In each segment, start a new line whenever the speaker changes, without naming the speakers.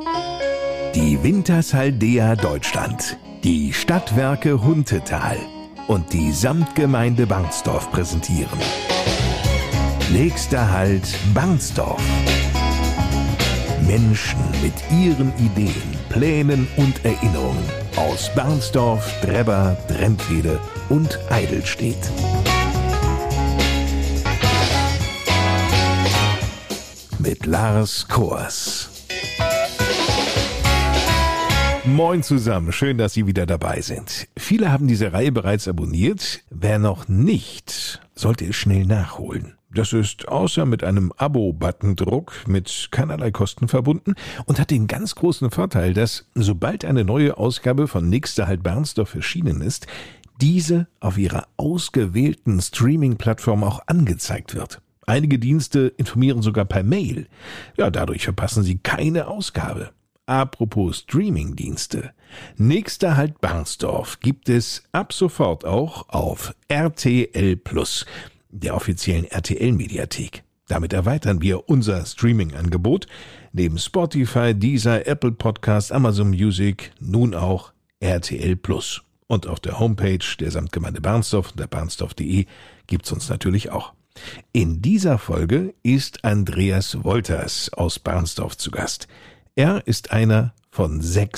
Die Wintershaldea Deutschland, die Stadtwerke Huntetal und die Samtgemeinde Barnsdorf präsentieren. Nächster Halt Barnsdorf. Menschen mit ihren Ideen, Plänen und Erinnerungen aus Barnsdorf, Drebber, Drentwede und Eidelstedt. Mit Lars Kors. Moin zusammen, schön, dass Sie wieder dabei sind. Viele haben diese Reihe bereits abonniert. Wer noch nicht, sollte es schnell nachholen. Das ist außer mit einem Abo-Buttondruck mit keinerlei Kosten verbunden und hat den ganz großen Vorteil, dass sobald eine neue Ausgabe von Nächster Halt Barnsdorf erschienen ist, diese auf Ihrer ausgewählten Streaming-Plattform auch angezeigt wird. Einige Dienste informieren sogar per Mail. Ja, dadurch verpassen Sie keine Ausgabe. Apropos Streaming-Dienste. Nächster Halt Barnsdorf gibt es ab sofort auch auf RTL+, der offiziellen RTL-Mediathek. Damit erweitern wir unser Streaming-Angebot. Neben Spotify, Deezer, Apple Podcast, Amazon Music, nun auch RTL+. Und auf der Homepage der Samtgemeinde Barnsdorf, der barnsdorf.de, gibt's uns natürlich auch. In dieser Folge ist Andreas Wolters aus Barnsdorf zu Gast. Er ist einer von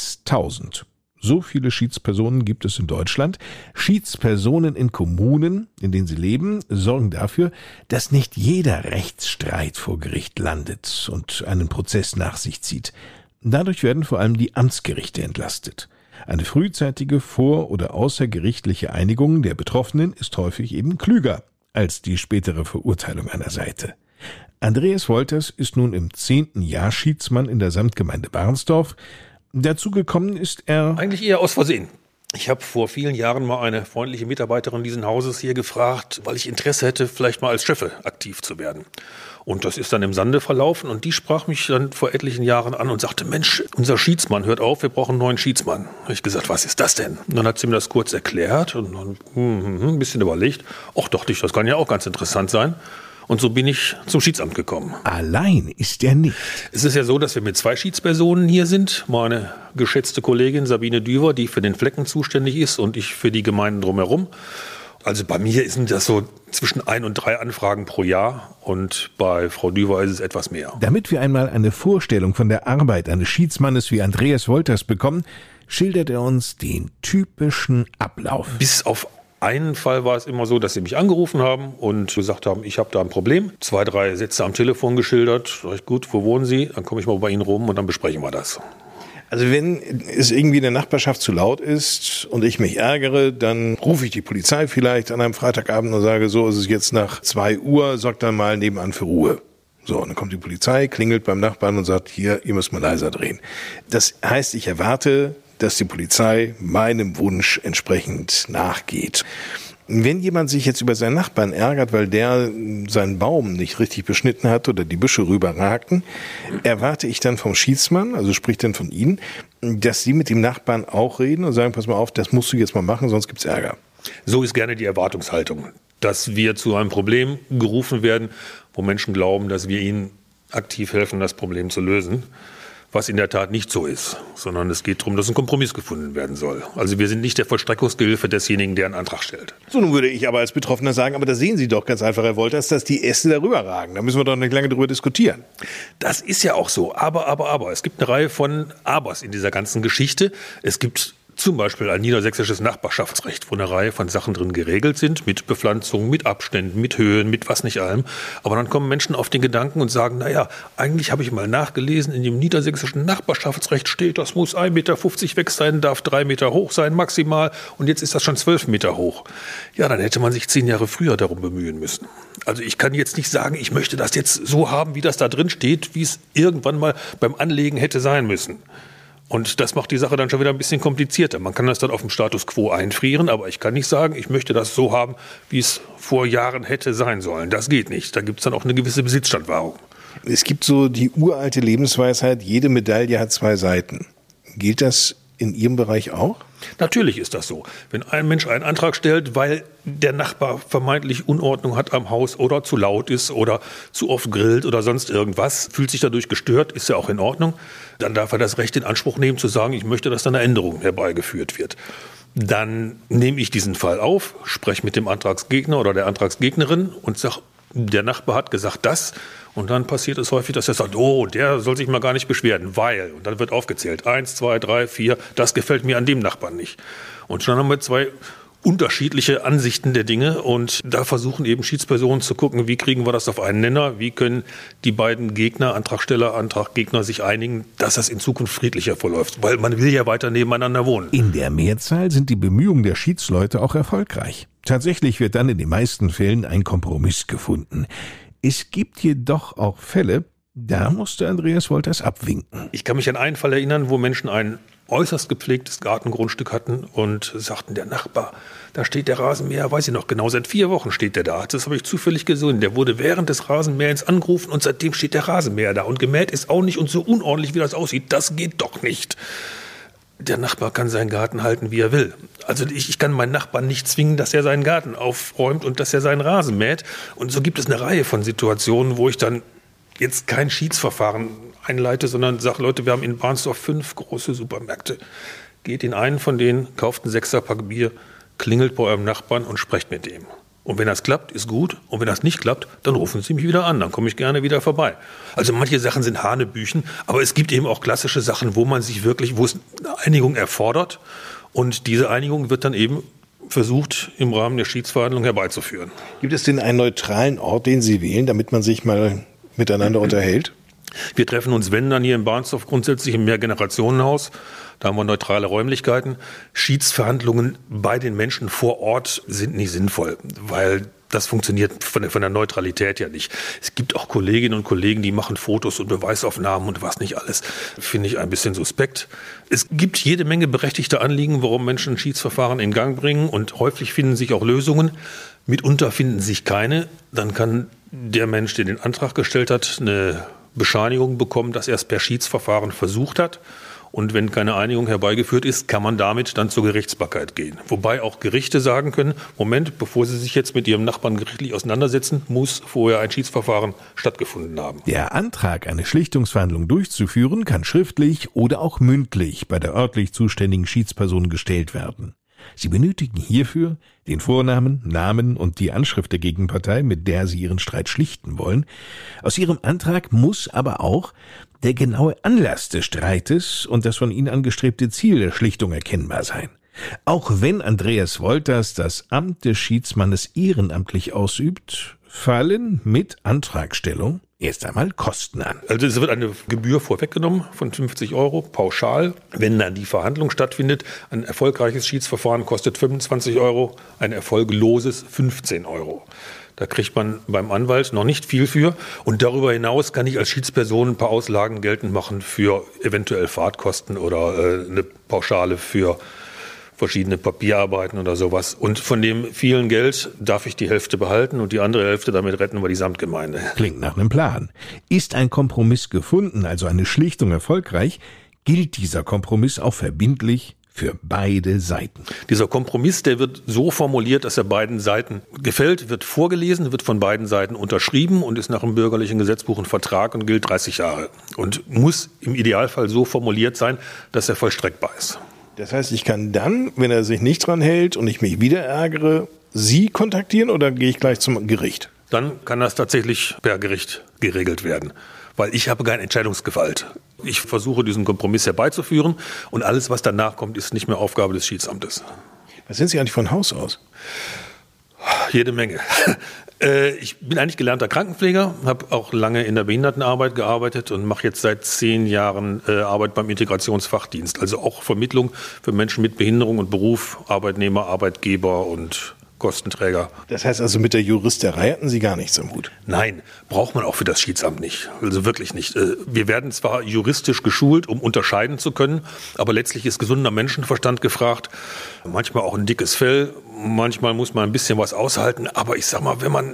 6.000. So viele Schiedspersonen gibt es in Deutschland. Schiedspersonen in Kommunen, in denen sie leben, sorgen dafür, dass nicht jeder Rechtsstreit vor Gericht landet und einen Prozess nach sich zieht. Dadurch werden vor allem die Amtsgerichte entlastet. Eine frühzeitige vor- oder außergerichtliche Einigung der Betroffenen ist häufig eben klüger als die spätere Verurteilung einer Seite. Andreas Wolters ist nun im 10. Jahr Schiedsmann in der Samtgemeinde Barnsdorf. Dazu gekommen ist er...
Eigentlich eher aus Versehen. Ich habe vor vielen Jahren mal eine freundliche Mitarbeiterin dieses Hauses hier gefragt, weil ich Interesse hätte, vielleicht mal als Chefe aktiv zu werden. Und das ist dann im Sande verlaufen und die sprach mich dann vor etlichen Jahren an und sagte, Mensch, unser Schiedsmann hört auf, wir brauchen einen neuen Schiedsmann. Habe ich gesagt, was ist das denn? Und dann hat sie mir das kurz erklärt und dann ein bisschen überlegt. Och, dachte ich, das kann ja auch ganz interessant sein. Und so bin ich zum Schiedsamt gekommen.
Allein ist er nicht.
Es ist ja so, dass wir mit 2 Schiedspersonen hier sind. Meine geschätzte Kollegin Sabine Düver, die für den Flecken zuständig ist und ich für die Gemeinden drumherum. Also bei mir sind das so zwischen 1 und 3 Anfragen pro Jahr und bei Frau Düver ist es etwas mehr.
Damit wir einmal eine Vorstellung von der Arbeit eines Schiedsmannes wie Andreas Wolters bekommen, schildert er uns den typischen Ablauf.
Bis auf einen Fall war es immer so, dass sie mich angerufen haben und gesagt haben, ich habe da ein Problem. 2, 3 Sätze am Telefon geschildert. Sag ich, gut, wo wohnen Sie? Dann komme ich mal bei Ihnen rum und dann besprechen wir das.
Also wenn es irgendwie in der Nachbarschaft zu laut ist und ich mich ärgere, dann rufe ich die Polizei vielleicht an einem Freitagabend und sage, so ist es jetzt nach 2 Uhr, sorgt dann mal nebenan für Ruhe. So, und dann kommt die Polizei, klingelt beim Nachbarn und sagt, hier, ihr müsst mal leiser drehen. Das heißt, ich erwarte, dass die Polizei meinem Wunsch entsprechend nachgeht. Wenn jemand sich jetzt über seinen Nachbarn ärgert, weil der seinen Baum nicht richtig beschnitten hat oder die Büsche rüberragten, erwarte ich dann vom Schiedsmann, also sprich dann von Ihnen, dass Sie mit dem Nachbarn auch reden und sagen, pass mal auf, das musst du jetzt mal machen, sonst gibt's Ärger.
So ist gerne die Erwartungshaltung, dass wir zu einem Problem gerufen werden, wo Menschen glauben, dass wir ihnen aktiv helfen, das Problem zu lösen. Was in der Tat nicht so ist, sondern es geht darum, dass ein Kompromiss gefunden werden soll. Also wir sind nicht der Vollstreckungsgehilfe desjenigen, der einen Antrag stellt.
So, nun würde ich aber als Betroffener sagen, aber da sehen Sie doch ganz einfach, Herr Wolters, dass die Äste darüber ragen. Da müssen wir doch nicht lange drüber diskutieren.
Das ist ja auch so, aber. Es gibt eine Reihe von Abers in dieser ganzen Geschichte. Es gibt zum Beispiel ein niedersächsisches Nachbarschaftsrecht, wo eine Reihe von Sachen drin geregelt sind, mit Bepflanzung, mit Abständen, mit Höhen, mit was nicht allem. Aber dann kommen Menschen auf den Gedanken und sagen, naja, eigentlich habe ich mal nachgelesen, in dem niedersächsischen Nachbarschaftsrecht steht, das muss 1,50 Meter weg sein, darf 3 Meter hoch sein maximal und jetzt ist das schon 12 Meter hoch. Ja, dann hätte man sich 10 Jahre früher darum bemühen müssen. Also ich kann jetzt nicht sagen, ich möchte das jetzt so haben, wie das da drin steht, wie es irgendwann mal beim Anlegen hätte sein müssen. Und das macht die Sache dann schon wieder ein bisschen komplizierter. Man kann das dann auf dem Status quo einfrieren, aber ich kann nicht sagen, ich möchte das so haben, wie es vor Jahren hätte sein sollen. Das geht nicht. Da gibt es dann auch eine gewisse Besitzstandwahrung.
Es gibt so die uralte Lebensweisheit, jede Medaille hat 2 Seiten. Gilt das in Ihrem Bereich auch?
Natürlich ist das so. Wenn ein Mensch einen Antrag stellt, weil der Nachbar vermeintlich Unordnung hat am Haus oder zu laut ist oder zu oft grillt oder sonst irgendwas, fühlt sich dadurch gestört, ist ja auch in Ordnung, dann darf er das Recht in Anspruch nehmen, zu sagen, ich möchte, dass da eine Änderung herbeigeführt wird. Dann nehme ich diesen Fall auf, spreche mit dem Antragsgegner oder der Antragsgegnerin und sage, der Nachbar hat gesagt das. Und dann passiert es häufig, dass er sagt, oh, der soll sich mal gar nicht beschweren, weil. Und dann wird aufgezählt, 1, 2, 3, 4, das gefällt mir an dem Nachbarn nicht. Und schon haben wir 2 unterschiedliche Ansichten der Dinge. Und da versuchen eben Schiedspersonen zu gucken, wie kriegen wir das auf einen Nenner, wie können die beiden Gegner, Antragsteller, Antraggegner sich einigen, dass das in Zukunft friedlicher verläuft. Weil man will ja weiter nebeneinander wohnen.
In der Mehrzahl sind die Bemühungen der Schiedsleute auch erfolgreich. Tatsächlich wird dann in den meisten Fällen ein Kompromiss gefunden. Es gibt jedoch auch Fälle, da musste Andreas Wolters abwinken.
Ich kann mich an einen Fall erinnern, wo Menschen ein äußerst gepflegtes Gartengrundstück hatten und sagten, der Nachbar, da steht der Rasenmäher, weiß ich noch genau, seit 4 Wochen steht der da. Das habe ich zufällig gesehen. Der wurde während des Rasenmähens angerufen und seitdem steht der Rasenmäher da. Und gemäht ist auch nicht und so unordentlich, wie das aussieht. Das geht doch nicht. Der Nachbar kann seinen Garten halten, wie er will. Also ich kann meinen Nachbarn nicht zwingen, dass er seinen Garten aufräumt und dass er seinen Rasen mäht. Und so gibt es eine Reihe von Situationen, wo ich dann jetzt kein Schiedsverfahren einleite, sondern sage, Leute, wir haben in Bahnsdorf 5 große Supermärkte. Geht in einen von denen, kauft ein 6er-Pack Bier, klingelt bei eurem Nachbarn und sprecht mit dem. Und wenn das klappt, ist gut. Und wenn das nicht klappt, dann rufen Sie mich wieder an. Dann komme ich gerne wieder vorbei. Also manche Sachen sind Hanebüchen, aber es gibt eben auch klassische Sachen, wo es eine Einigung erfordert. Und diese Einigung wird dann eben versucht, im Rahmen der Schiedsverhandlung herbeizuführen.
Gibt es denn einen neutralen Ort, den Sie wählen, damit man sich mal miteinander unterhält?
Wir treffen uns, wenn dann hier in Bahnsdorf grundsätzlich im Mehrgenerationenhaus. Da haben wir neutrale Räumlichkeiten. Schiedsverhandlungen bei den Menschen vor Ort sind nicht sinnvoll, weil das funktioniert von der Neutralität ja nicht. Es gibt auch Kolleginnen und Kollegen, die machen Fotos und Beweisaufnahmen und was nicht alles. Finde ich ein bisschen suspekt. Es gibt jede Menge berechtigte Anliegen, warum Menschen ein Schiedsverfahren in Gang bringen und häufig finden sich auch Lösungen. Mitunter finden sich keine. Dann kann der Mensch, der den Antrag gestellt hat, eine Bescheinigung bekommen, dass er es per Schiedsverfahren versucht hat. Und wenn keine Einigung herbeigeführt ist, kann man damit dann zur Gerichtsbarkeit gehen. Wobei auch Gerichte sagen können, Moment, bevor Sie sich jetzt mit Ihrem Nachbarn gerichtlich auseinandersetzen, muss vorher ein Schiedsverfahren stattgefunden haben.
Der Antrag, eine Schlichtungsverhandlung durchzuführen, kann schriftlich oder auch mündlich bei der örtlich zuständigen Schiedsperson gestellt werden. Sie benötigen hierfür den Vornamen, Namen und die Anschrift der Gegenpartei, mit der Sie Ihren Streit schlichten wollen. Aus Ihrem Antrag muss aber auch der genaue Anlass des Streites und das von Ihnen angestrebte Ziel der Schlichtung erkennbar sein. Auch wenn Andreas Wolters das Amt des Schiedsmannes ehrenamtlich ausübt, fallen mit Antragstellung erst einmal Kosten an.
Also es wird eine Gebühr vorweggenommen von 50 € pauschal. Wenn dann die Verhandlung stattfindet, ein erfolgreiches Schiedsverfahren kostet 25 €, ein erfolgloses 15 €. Da kriegt man beim Anwalt noch nicht viel für. Und darüber hinaus kann ich als Schiedsperson ein paar Auslagen geltend machen für eventuell Fahrtkosten oder eine Pauschale für verschiedene Papierarbeiten oder sowas. Und von dem vielen Geld darf ich die Hälfte behalten und die andere Hälfte, damit retten wir die Samtgemeinde.
Klingt nach einem Plan. Ist ein Kompromiss gefunden, also eine Schlichtung erfolgreich, gilt dieser Kompromiss auch verbindlich für beide Seiten.
Dieser Kompromiss, der wird so formuliert, dass er beiden Seiten gefällt, wird vorgelesen, wird von beiden Seiten unterschrieben und ist nach dem bürgerlichen Gesetzbuch ein Vertrag und gilt 30 Jahre. Und muss im Idealfall so formuliert sein, dass er vollstreckbar ist.
Das heißt, ich kann dann, wenn er sich nicht dran hält und ich mich wieder ärgere, Sie kontaktieren oder gehe ich gleich zum Gericht?
Dann kann das tatsächlich per Gericht geregelt werden, weil ich habe keine Entscheidungsgewalt. Ich versuche, diesen Kompromiss herbeizuführen und alles, was danach kommt, ist nicht mehr Aufgabe des Schiedsamtes.
Was sind Sie eigentlich von Haus aus?
Jede Menge. Ich bin eigentlich gelernter Krankenpfleger, habe auch lange in der Behindertenarbeit gearbeitet und mache jetzt seit 10 Jahren Arbeit beim Integrationsfachdienst. Also auch Vermittlung für Menschen mit Behinderung und Beruf, Arbeitnehmer, Arbeitgeber und Kostenträger.
Das heißt also, mit der Juristerei hatten Sie gar nichts am Hut?
Nein, braucht man auch für das Schiedsamt nicht. Also wirklich nicht. Wir werden zwar juristisch geschult, um unterscheiden zu können, aber letztlich ist gesunder Menschenverstand gefragt. Manchmal auch ein dickes Fell, manchmal muss man ein bisschen was aushalten. Aber ich sag mal, wenn man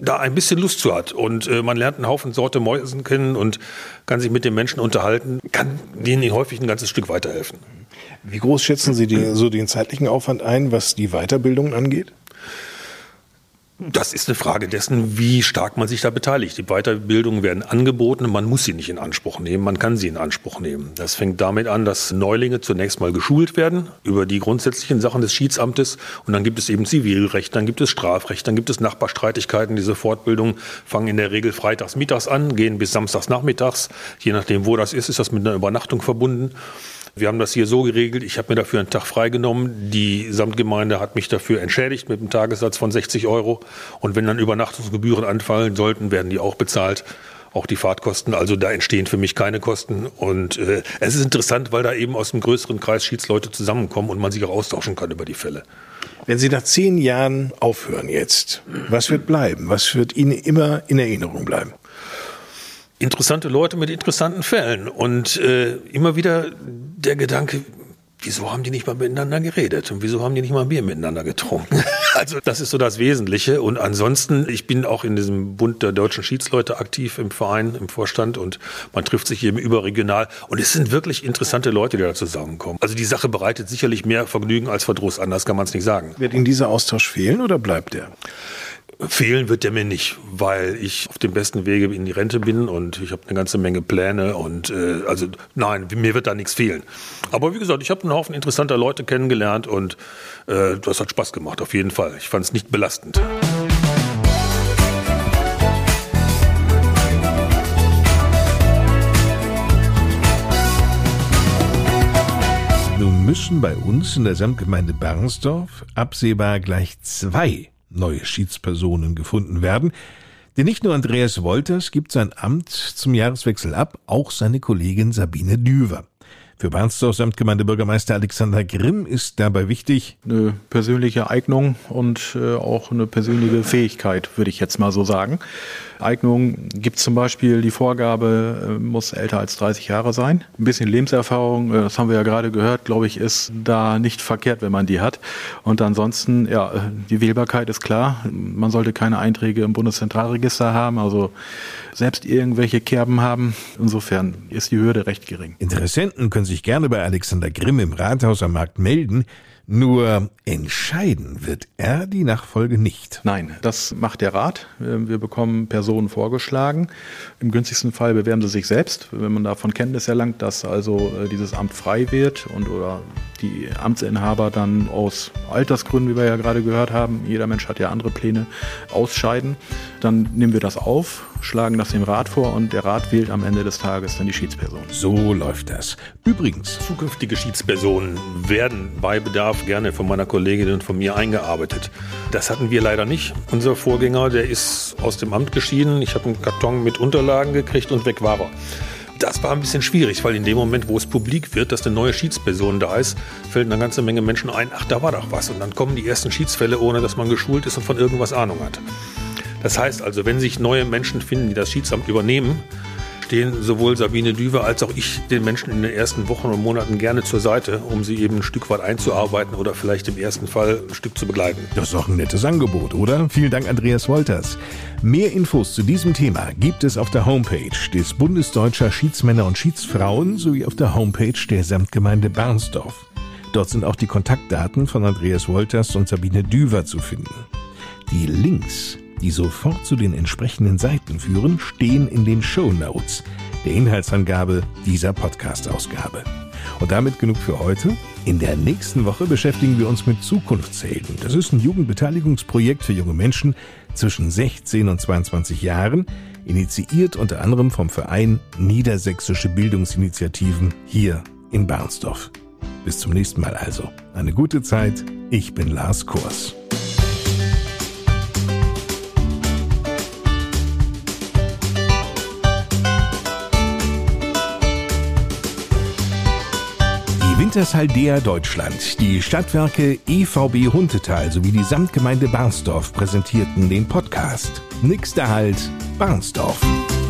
da ein bisschen Lust zu hat und man lernt einen Haufen Sorte Mäusen kennen und kann sich mit den Menschen unterhalten, kann denen häufig ein ganzes Stück weiterhelfen.
Wie groß schätzen Sie den zeitlichen Aufwand ein, was die Weiterbildung angeht?
Das ist eine Frage dessen, wie stark man sich da beteiligt. Die Weiterbildungen werden angeboten, man muss sie nicht in Anspruch nehmen, man kann sie in Anspruch nehmen. Das fängt damit an, dass Neulinge zunächst mal geschult werden über die grundsätzlichen Sachen des Schiedsamtes und dann gibt es eben Zivilrecht, dann gibt es Strafrecht, dann gibt es Nachbarstreitigkeiten. Diese Fortbildungen fangen in der Regel freitags mittags an, gehen bis samstags nachmittags. Je nachdem, wo das ist das mit einer Übernachtung verbunden. Wir haben das hier so geregelt, ich habe mir dafür einen Tag freigenommen. Die Samtgemeinde hat mich dafür entschädigt mit einem Tagessatz von 60 €. Und wenn dann Übernachtungsgebühren anfallen sollten, werden die auch bezahlt. Auch die Fahrtkosten, also da entstehen für mich keine Kosten. Und es ist interessant, weil da eben aus einem größeren Kreis Schiedsleute zusammenkommen und man sich auch austauschen kann über die Fälle.
Wenn Sie nach 10 Jahren aufhören jetzt, was wird bleiben? Was wird Ihnen immer in Erinnerung bleiben?
Interessante Leute mit interessanten Fällen und immer wieder der Gedanke, wieso haben die nicht mal miteinander geredet und wieso haben die nicht mal ein Bier miteinander getrunken? Also das ist so das Wesentliche und ansonsten, ich bin auch in diesem Bund der deutschen Schiedsleute aktiv im Verein, im Vorstand und man trifft sich eben überregional und es sind wirklich interessante Leute, die da zusammenkommen. Also die Sache bereitet sicherlich mehr Vergnügen als Verdruss, anders kann man es nicht sagen.
Wird Ihnen dieser Austausch fehlen oder bleibt der?
Fehlen wird der mir nicht, weil ich auf dem besten Wege in die Rente bin und ich habe eine ganze Menge Pläne und also nein, mir wird da nichts fehlen. Aber wie gesagt, ich habe einen Haufen interessanter Leute kennengelernt und das hat Spaß gemacht, auf jeden Fall. Ich fand es nicht belastend.
Nun müssen bei uns in der Samtgemeinde Bernsdorf absehbar gleich 2 neue Schiedspersonen gefunden werden. Denn nicht nur Andreas Wolters gibt sein Amt zum Jahreswechsel ab, auch seine Kollegin Sabine Düwer. Für Bernsdorf Samtgemeindebürgermeister Alexander Grimm ist dabei wichtig:
eine persönliche Eignung und auch eine persönliche Fähigkeit, würde ich jetzt mal so sagen. Eignung gibt zum Beispiel die Vorgabe, muss älter als 30 Jahre sein. Ein bisschen Lebenserfahrung, das haben wir ja gerade gehört, glaube ich, ist da nicht verkehrt, wenn man die hat. Und ansonsten, ja, die Wählbarkeit ist klar. Man sollte keine Einträge im Bundeszentralregister haben, also selbst irgendwelche Kerben haben. Insofern ist die Hürde recht gering.
Interessenten können sich gerne bei Alexander Grimm im Rathaus am Markt melden. Nur entscheiden wird er die Nachfolge nicht.
Nein, das macht der Rat. Wir bekommen Personen vorgeschlagen. Im günstigsten Fall bewerben sie sich selbst, wenn man davon Kenntnis erlangt, dass also dieses Amt frei wird und oder die Amtsinhaber dann aus Altersgründen, wie wir ja gerade gehört haben, jeder Mensch hat ja andere Pläne, ausscheiden. Dann nehmen wir das auf, schlagen das dem Rat vor und der Rat wählt am Ende des Tages dann die Schiedsperson.
So läuft das. Übrigens,
zukünftige Schiedspersonen werden bei Bedarf gerne von meiner Kollegin und von mir eingearbeitet. Das hatten wir leider nicht. Unser Vorgänger, der ist aus dem Amt geschieden. Ich habe einen Karton mit Unterlagen gekriegt und weg war er. Das war ein bisschen schwierig, weil in dem Moment, wo es publik wird, dass eine neue Schiedsperson da ist, fällt eine ganze Menge Menschen ein, ach, da war doch was. Und dann kommen die ersten Schiedsfälle, ohne dass man geschult ist und von irgendwas Ahnung hat. Das heißt also, wenn sich neue Menschen finden, die das Schiedsamt übernehmen, stehen sowohl Sabine Düwer als auch ich den Menschen in den ersten Wochen und Monaten gerne zur Seite, um sie eben ein Stück weit einzuarbeiten oder vielleicht im ersten Fall ein Stück zu begleiten.
Das ist doch ein nettes Angebot, oder? Vielen Dank, Andreas Wolters. Mehr Infos zu diesem Thema gibt es auf der Homepage des Bundes Deutscher Schiedsmänner und Schiedsfrauen sowie auf der Homepage der Samtgemeinde Bernsdorf. Dort sind auch die Kontaktdaten von Andreas Wolters und Sabine Düwer zu finden. Die Links, die sofort zu den entsprechenden Seiten führen, stehen in den Shownotes der Inhaltsangabe dieser Podcast-Ausgabe. Und damit genug für heute. In der nächsten Woche beschäftigen wir uns mit Zukunftshelden. Das ist ein Jugendbeteiligungsprojekt für junge Menschen zwischen 16 und 22 Jahren, initiiert unter anderem vom Verein Niedersächsische Bildungsinitiativen hier in Bernsdorf. Bis zum nächsten Mal also. Eine gute Zeit. Ich bin Lars Kors. Wintershaldea Deutschland, die Stadtwerke EVB Huntetal sowie die Samtgemeinde Bernsdorf präsentierten den Podcast Nix da Halt, Bernsdorf.